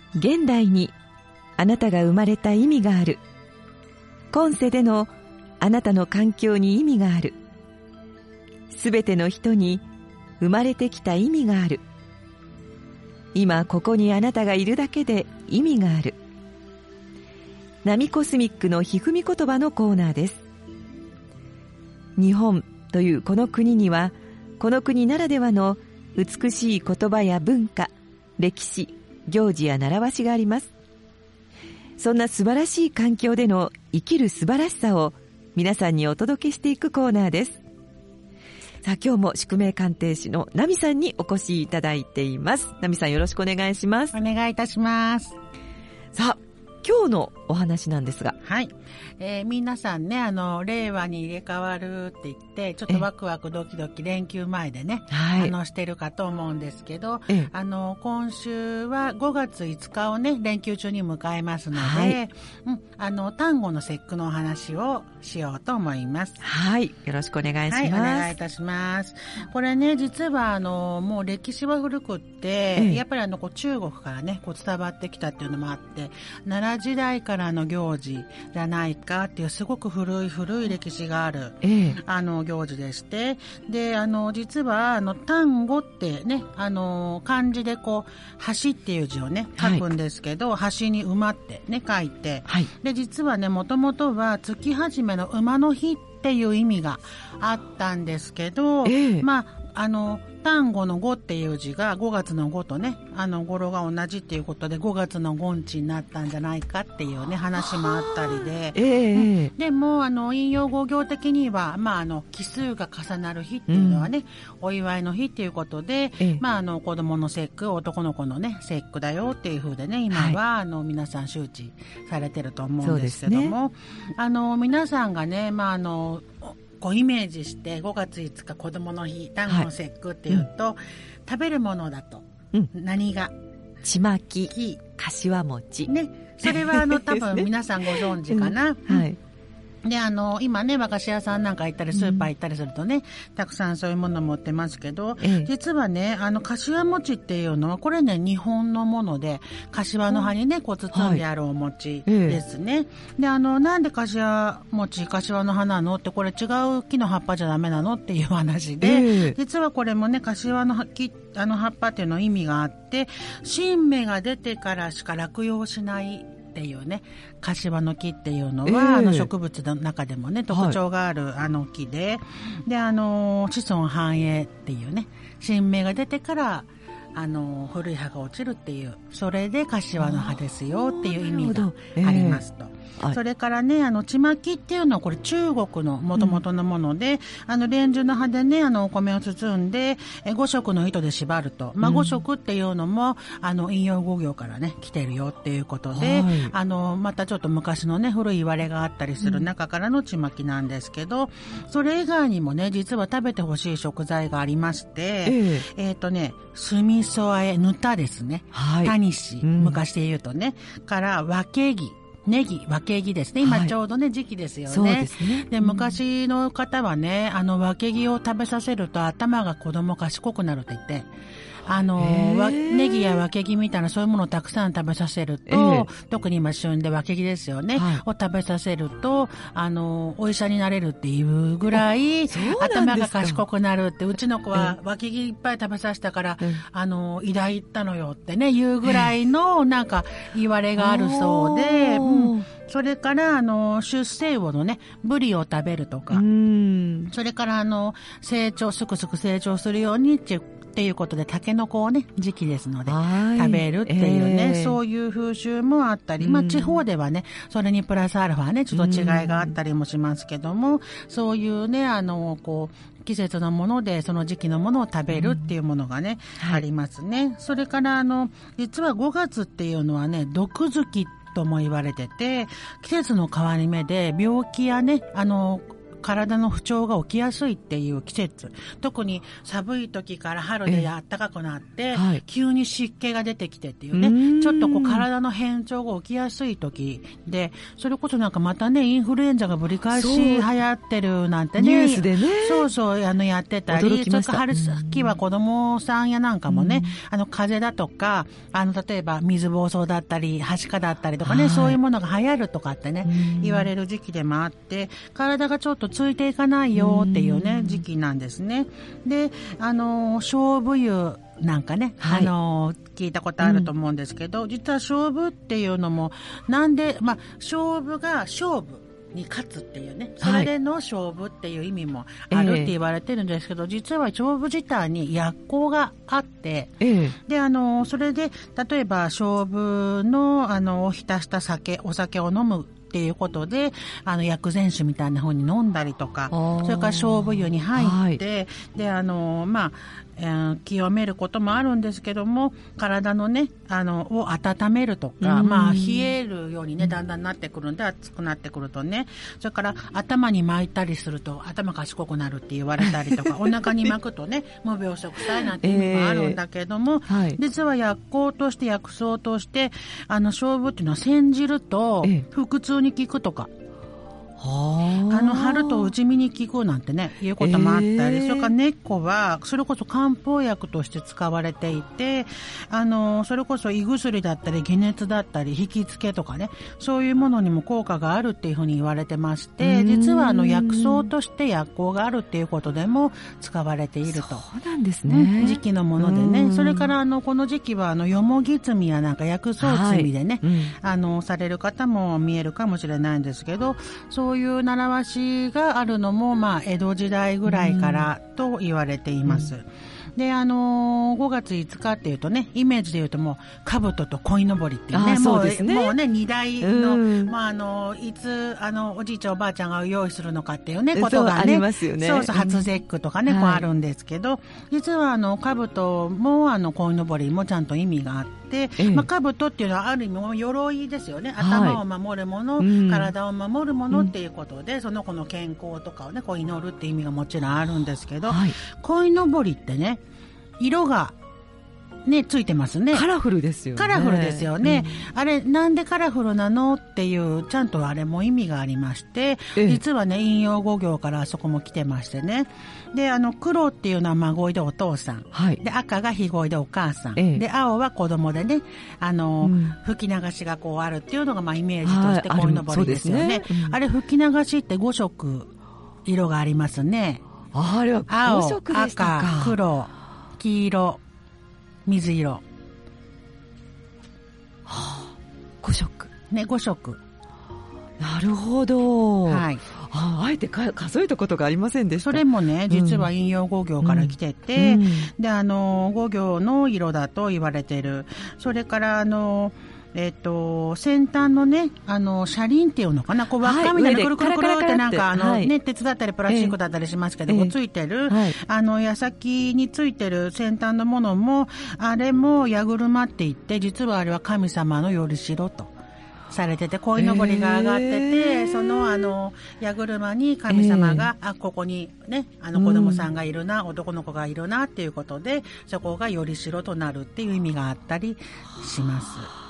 現代にあなたが生まれた意味がある。今世でのあなたの環境に意味がある。すべての人に生まれてきた意味がある。今ここにあなたがいるだけで意味がある。ナミコスミックのひふみ言葉のコーナーです。日本というこの国には、この国ならではの美しい言葉や文化、歴史、行事や習わしがあります。そんな素晴らしい環境での生きる素晴らしさを皆さんにお届けしていくコーナーです。さあ、今日も宿命鑑定士のナミさんにお越しいただいています。ナミさん、よろしくお願いします。 お願いいたします。 さあ、今日のお話なんですが、 はい、皆さんね、令和に入れ替わるって言ってちょっとワクワクドキドキ連休前でね、してるかと思うんですけど、今週は5月5日をね連休中に迎えますので、端午の節句のお話をしようと思います。 はい、よろしくお願いします。 はい、お願いいたします。これね、実はもう歴史は古くって、やっぱり中国からね伝わってきたっていうのもあって、奈良時代からの行事じゃないかっていうすごく古い歴史がある、行事でして、で実は端午ってね漢字で橋っていう字をね書くんですけど、橋に馬ってね書いて、で実はねもともとは月始めの馬の日っていう意味があったんですけど、端午の午っていう字が5月の午とね語呂が同じっていうことで5月の午日になったんじゃないかっていうね話もあったりで、でも引用語行的には奇数が重なる日っていうのはね、お祝いの日っていうことで、子供の節句、男の子のね節句だよっていう風でね今は、皆さん周知されてると思うんですけども、皆さんがねイメージして5月5日子供の日、端午の節句っていうと、食べるものだと、何がちまき、かしわ餅ね、それは多分皆さんご存知かな。で今ね和菓子屋さんなんか行ったりスーパー行ったりするとね、たくさんそういうもの持ってますけど、実はねかしわ餅っていうのはこれね日本のもので、かしわの葉にね包んであるお餅ですね。でなんでかしわ餅かしわの葉なのって、これ違う木の葉っぱじゃダメなのっていう話で、実はこれもねかしわの葉っぱっていうの意味があって、新芽が出てからしか落葉しないっていうね、柏の木っていうのは、植物の中でもね特徴がある木で、で子孫繁栄っていうね、新芽が出てから古い葉が落ちるっていう、それで柏の葉ですよっていう意味がありますと。それからねちまきっていうのはこれ中国の元々のもので、連樹の葉でねお米を包んで5色の糸で縛ると、5色っていうのも引用語行からね来てるよっていうことで、またちょっと昔のね古い言われがあったりする中からのちまきなんですけど、それ以外にもね実は食べてほしい食材がありまして、酢味噌あえ、ぬたですね、タニシ、昔で言うとね、からわけぎ、ネギ、わけぎですね。今ちょうどね、時期ですよね。 そうですね。 で、昔の方はね、わけぎを食べさせると頭が子供賢くなるって言って、ネギやわけぎみたいなそういうものをたくさん食べさせると、特に今旬でわけぎですよね、を食べさせるとお医者になれるっていうぐらい頭が賢くなるって、うちの子はわけぎいっぱい食べさせたから、医大行ったのよってねいうぐらいのなんか言われがあるそうで、それから出生後のねブリを食べるとか、それからすくすく成長するようにっていうことでタケノコをね時期ですので食べるっていうね、そういう風習もあったり、地方ではねそれにプラスアルファねちょっと違いがあったりもしますけども、そういうね季節のものでその時期のものを食べるっていうものがね、ありますね。それから実は5月っていうのはね毒月とも言われてて、季節の変わり目で病気やね体の不調が起きやすいっていう季節、特に寒い時から春で暖かくなって、急に湿気が出てきてっていうね、ちょっとこう体の変調が起きやすい時で、それこそなんかまたね、インフルエンザがぶり返し流行ってるなんてね、 ニュースでね、 そうやってたり、それから春先は子供さんやなんかもね、風邪だとか、例えば水疱瘡だったり、はしかだったりとかね、そういうものが流行るとかってね、言われる時期でもあって、体がちょっとついていかないよっていうね、時期なんですね。で、菖蒲湯なんかね、聞いたことあると思うんですけど、実は菖蒲っていうのも、なんで、菖蒲が勝負に勝つっていうね、それでの勝負っていう意味もあるって言われてるんですけど、実は菖蒲自体に薬効があって、で、それで、例えば菖蒲の、お浸したお酒を飲むっていうことで、薬膳酒みたいな風に飲んだりとか、それから菖蒲湯に入って、で、清めることもあるんですけども、体のね、を温めるとか、冷えるようにね、だんだんなってくるんで、熱くなってくるとね、それから頭に巻いたりすると頭賢くなるって言われたりとか、お腹に巻くとね、無病息災なんて意味もあるんだけども、実は薬効として薬草として、菖蒲っていうのは煎じると、腹痛に効くとか、春と内身に効くなんてね、いうこともあったり、それから根っこは、それこそ漢方薬として使われていて、それこそ胃薬だったり、解熱だったり、引きつけとかね、そういうものにも効果があるっていうふうに言われてまして、実は薬草として薬効があるっていうことでも使われていると。 そうなんですね。 時期のものでね。それからこの時期はよもぎ摘みやなんか薬草摘みでね、される方も見えるかもしれないんですけど、そういう習わしがあるのも、江戸時代ぐらいからと言われています。で、5月5日っていうとね、イメージで言うともう、兜と鯉のぼりっていうね、もうね、荷台の、いつ、おじいちゃんおばあちゃんが用意するのかっていうね、ことがね、 ありますよね。 初節句とかね、こうあるんですけど、実は兜も鯉のぼりもちゃんと意味があって、兜っていうのはある意味鎧ですよね。頭を守るもの、体を守るものっていうことで、その子の健康とかをね、こう祈るっていう意味がもちろんあるんですけど、鯉のぼりってね、色がね、ついてますね。 カラフルですよね。 カラフルですよね。あれ、なんでカラフルなのっていう、ちゃんとあれも意味がありまして、実はね、陰陽五行からあそこも来てましてね。で、黒っていうのは孫恋でお父さん。で、赤がひごいでお母さん。で、青は子供でね、吹き流しがこうあるっていうのが、イメージとして鯉のぼりですよね。あれ、吹き流しって5色色がありますね。 あれは5色でしたか。 赤、黒、黄色、水色。 5色。 ね、5色。 なるほど。あえて数えたことがありませんでした。 それもね、実は陰陽五行から来てて、で、五行の色だと言われてる。それから、先端のね、車輪っていうのかな、こう輪っかみたいなくるくるくるってなんか、ね、鉄だったりプラスチックだったりしますけど、こうついてる、矢先についてる先端のものも、あれも矢車って言って、実はあれは神様のよりしろとされてて、鯉のぼりが上がってて、その矢車に神様が、ここにね、子供さんがいるな、男の子がいるなっていうことで、そこがよりしろとなるっていう意味があったりします。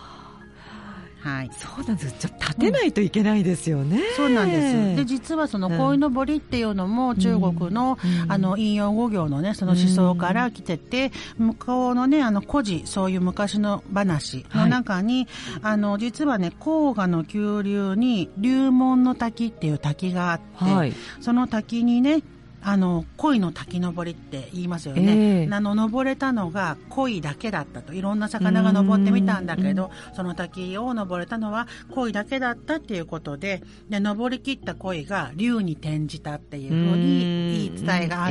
そうなんです。ちょっと立てないといけないですよね。 そうなんです。で、実はその鯉のぼりっていうのも中国の、陰陽五行のね、その思想から来てて、向こうのね、古事、そういう昔の話の中に、実はね、黄河の急流に龍門の滝っていう滝があって、その滝にね、鯉の滝登りって言いますよね。登れたのが鯉だけだったと。いろんな魚が登ってみたんだけど、その滝を登れたのは鯉だけだったっていうことで、登り切った鯉が龍に転じたっていうふうに言い伝えがあって、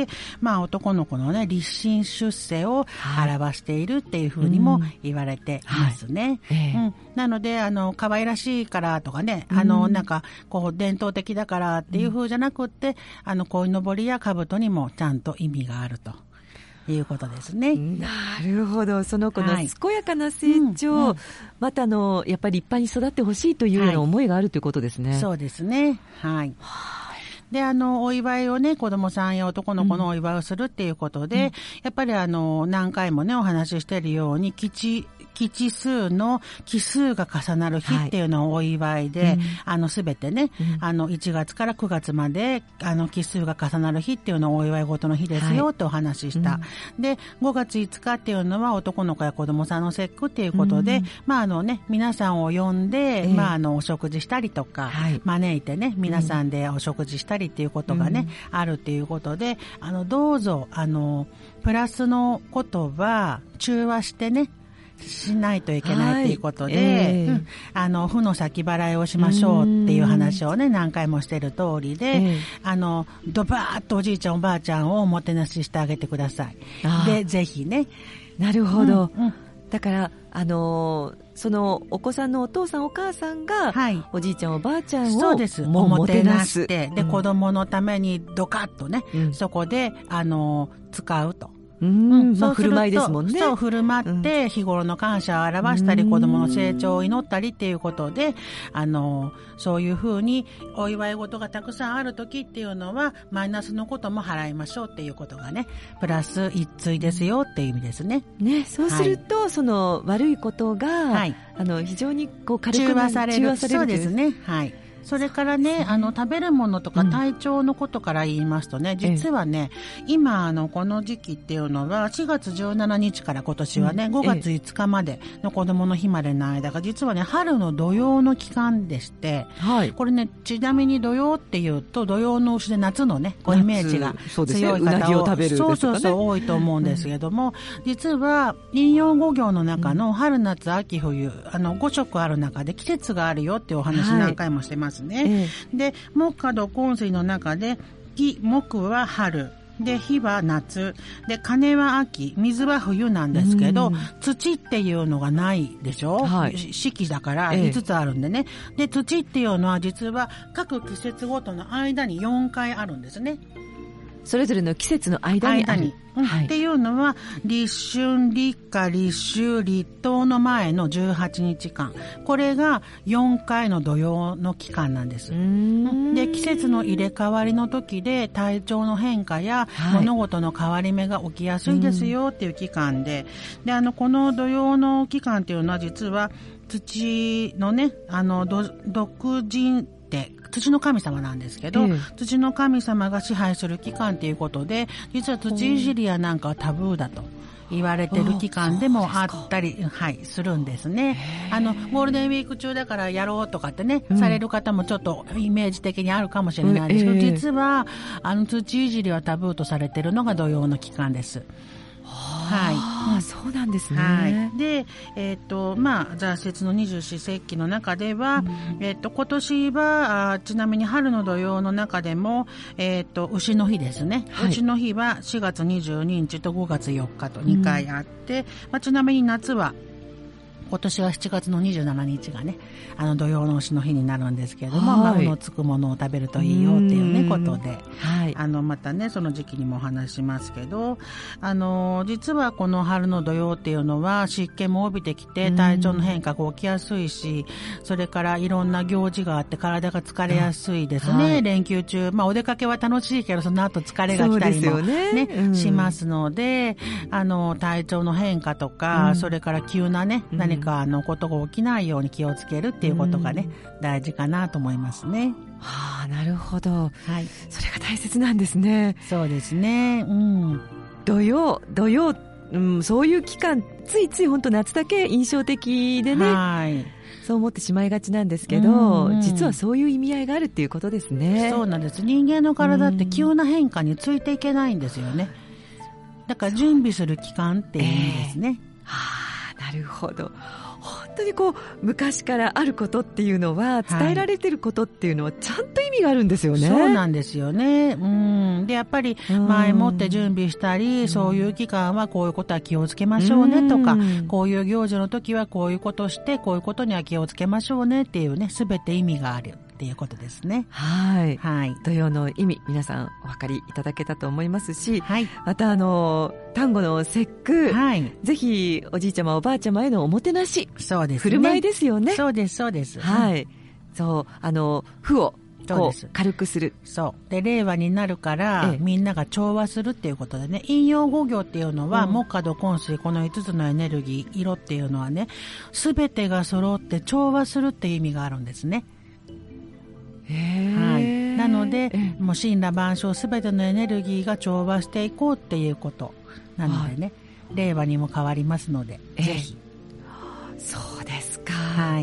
男の子のね、立身出世を表しているっていうふうにも言われていますね。なので、可愛らしいからとかね、なんか、こう、伝統的だからっていうふうじゃなくって、鯉のぼりや兜にもちゃんと意味があるということですね。 なるほど。その子の健やかな成長、またやっぱり立派に育ってほしいというような思いがあるということですね。 そうですね。 で、お祝いをね、子供さんや男の子のお祝いをするっていうことで、やっぱり何回もね、お話ししているように、吉数の奇数が重なる日っていうのをお祝いで、すべてね、1月から9月まで、奇数が重なる日っていうのをお祝い事の日ですよってお話しした。で、5月5日っていうのは男の子や子供さんの節句っていうことで、皆さんを呼んで、お食事したりとか、招いてね、皆さんでお食事したりっていうことがね、あるっていうことで、どうぞ、プラスのことは中和してね、しないといけないっていうことで、負の先払いをしましょうっていう話をね、何回もしてる通りで、ドバーッとおじいちゃんおばあちゃんをおもてなししてあげてください。で、ぜひね。 なるほど。だから、そのお子さんのお父さんお母さんが、おじいちゃんおばあちゃんをそうですおもてなして、で、子供のためにドカッとね、そこで、使うと。 振る舞いですもんね。 そう、振る舞って、日頃の感謝を表したり、子供の成長を祈ったりっていうことで、そういうふうに、お祝い事がたくさんある時っていうのは、マイナスのことも払いましょうっていうことがね、プラス一対ですよっていう意味ですね。 ね、そうすると、その悪いことが、非常にこう軽く中和される。 そうですね。はい。それからね、食べるものとか体調のことから言いますとね、実はね、今、この時期っていうのは、4月17日から今年はね、5月5日までの子供の日までの間が、実はね、春の土用の期間でして、これね、ちなみに土用っていうと、土用の牛で夏のね、こうイメージが強い方を、 うなぎを食べるですとかね。 多いと思うんですけども、実は、陰陽五行の中の春夏秋冬、5色ある中で季節があるよっていうお話何回もしてます。で、木火土金水の中で、木は春。で、火は夏。で、金は秋。水は冬なんですけど、土っていうのがないでしょ、四季だから5つあるんでね。で、土っていうのは実は各季節ごとの間に4回あるんですね。 それぞれの季節の間にある。 っていうのは、立春、立夏、立秋、立冬の前の18日間。これが4回の土用の期間なんです。で、季節の入れ替わりの時で体調の変化や物事の変わり目が起きやすいですよっていう期間で、で、この土用の期間っていうのは実は土のね、独人って土の神様なんですけど、土の神様が支配する期間ということで、実は土いじりやなんかはタブーだと言われてる期間でもあったり、するんですね。ゴールデンウィーク中だからやろうとかってね、される方もちょっとイメージ的にあるかもしれないですけど、実は、土いじりはタブーとされてるのが土用の期間です。 そうなんですね。 で、雑説の二十四節気の中では、今年はちなみに春の土用の中でも、牛の日ですね。牛の日は4月22日と5月4日と2回あって、ちなみに夏は今年は7月の27日がね、土用の丑の日になるんですけれども、うのつくものを食べるといいよっていうね、ことで、またね、その時期にもお話しますけど、実はこの春の土用っていうのは湿気も帯びてきて体調の変化が起きやすいし、それからいろんな行事があって体が疲れやすいですね。連休中、お出かけは楽しいけど、その後疲れが来たりもね、しますので、体調の変化とか、それから急なね、何かことが起きないように気をつけるっていうことがね、大事かなと思いますね。 なるほど。それが大切なんですね。 そうですね。 土曜、そういう期間、ついつい本当夏だけ印象的でね。そう思ってしまいがちなんですけど、実はそういう意味合いがあるっていうことですね。 そうなんです。人間の体って急な変化についていけないんですよね。だから準備する期間っていう意味ですね。 なるほど。本当に昔からあることっていうのは、伝えられてることっていうのはちゃんと意味があるんですよね。 そうなんですよね。で、やっぱり前もって準備したり、そういう期間はこういうことは気をつけましょうねとか、こういう行事の時はこういうことをして、こういうことには気をつけましょうねっていうね、すべて意味があるっていうことですね。土曜の意味、皆さんお分かりいただけたと思いますし、また端午の節句、ぜひおじいちゃまおばあちゃまへのおもてなし、そうですね、振る舞いですよね。そうです。そう、負をこう軽くする。 そうで令和になるから、みんなが調和するっていうことでね、陰陽五行っていうのは、木火土金水、この5つのエネルギー色っていうのはね、すべてが揃って調和するっていう意味があるんですね。はい、なのでもう森羅万象すべてのエネルギーが調和していこうっていうことなのでね、令和にも変わりますので、ぜひ。 そうですか。 はい。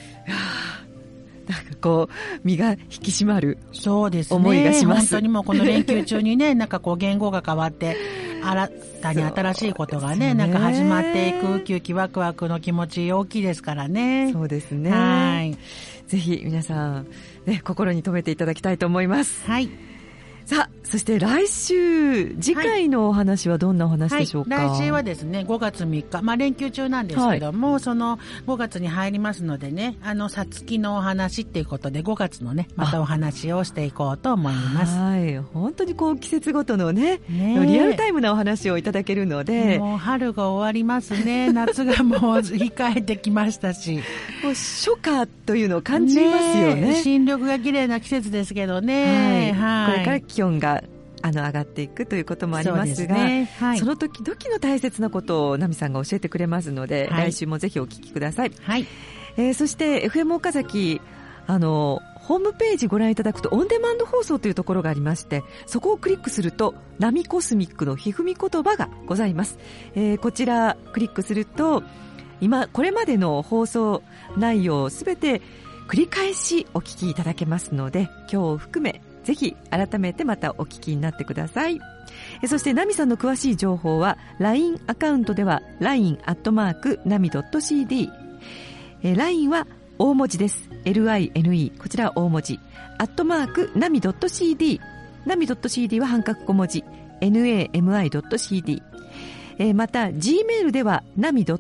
なんかこう身が引き締まるそうですね、 思いがします。 本当にもうこの連休中にねなんかこう言語が変わって新たに新しいことが ねなんか始まっていくウキウキワクワクの気持ち大きいですからね。 そうですね。 はい、 ぜひ皆さん、ね、心に留めていただきたいと思います。 はい。 さあ、そして来週次回のお話はどんなお話でしょうか。 来週はですね5月3日、連休中なんですけども、その5月に入りますのでね、さつきのお話っていうことで5月のねまたお話をしていこうと思います。 はい、本当にこう季節ごとのねリアルタイムなお話をいただけるので、 もう春が終わりますね夏がもう控えてきましたしもう初夏というのを感じますよね。 新緑が綺麗な季節ですけどね、 これから気温が上がっていくということもありますが、その時々の大切なことをナミさんが教えてくれますので、来週もぜひお聞きください。そして FM 岡崎ホームページご覧いただくとオンデマンド放送というところがありまして、そこをクリックするとナミコスミックのひふみ言葉がございます。こちらクリックするとこれまでの放送内容すべて繰り返しお聞きいただけますので、今日を含めぜひ改めてまたお聞きになってください。そしてナミさんの詳しい情報は LINE アカウントでは LINE@nami.cd、 LINE は大文字です。 LINE、 こちら大文字@nami.cd、 nami.cd は半角小文字 nami.cd、また Gmail では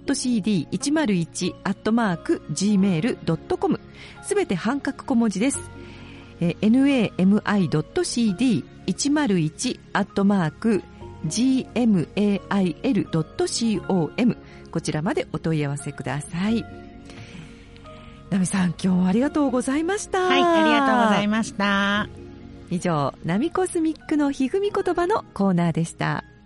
nami.cd101@gmail.com、 すべて半角小文字です。nami.cd101@gmail.com、 こちらまでお問い合わせください。ナミさん、今日はありがとうございました。 はい、ありがとうございました。 以上、ナミコスミックのひふみ言葉のコーナーでした。